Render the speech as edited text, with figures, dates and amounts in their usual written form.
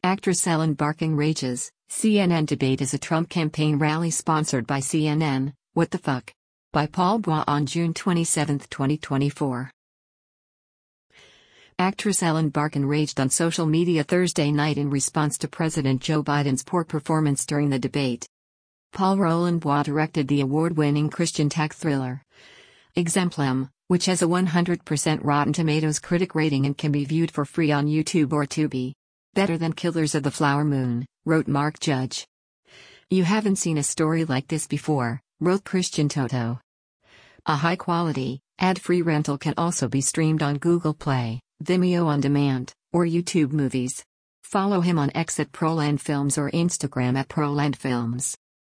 Actress Ellen Barkin rages, CNN debate is a Trump campaign rally sponsored by CNN, what the fuck? By Paul Bois on June 27, 2024. Actress Ellen Barkin raged on social media Thursday night in response to President Joe Biden's poor performance during the debate. Paul Roland Bois directed the award-winning Christian tech thriller Exemplum, which has a 100% Rotten Tomatoes critic rating and can be viewed for free on YouTube or Tubi. Better than Killers of the Flower Moon, wrote Mark Judge. You haven't seen a story like this before, wrote Christian Toto. A high-quality, ad-free rental can also be streamed on Google Play, Vimeo On Demand, or YouTube Movies. Follow him on X at Proland Films or Instagram at Proland Films.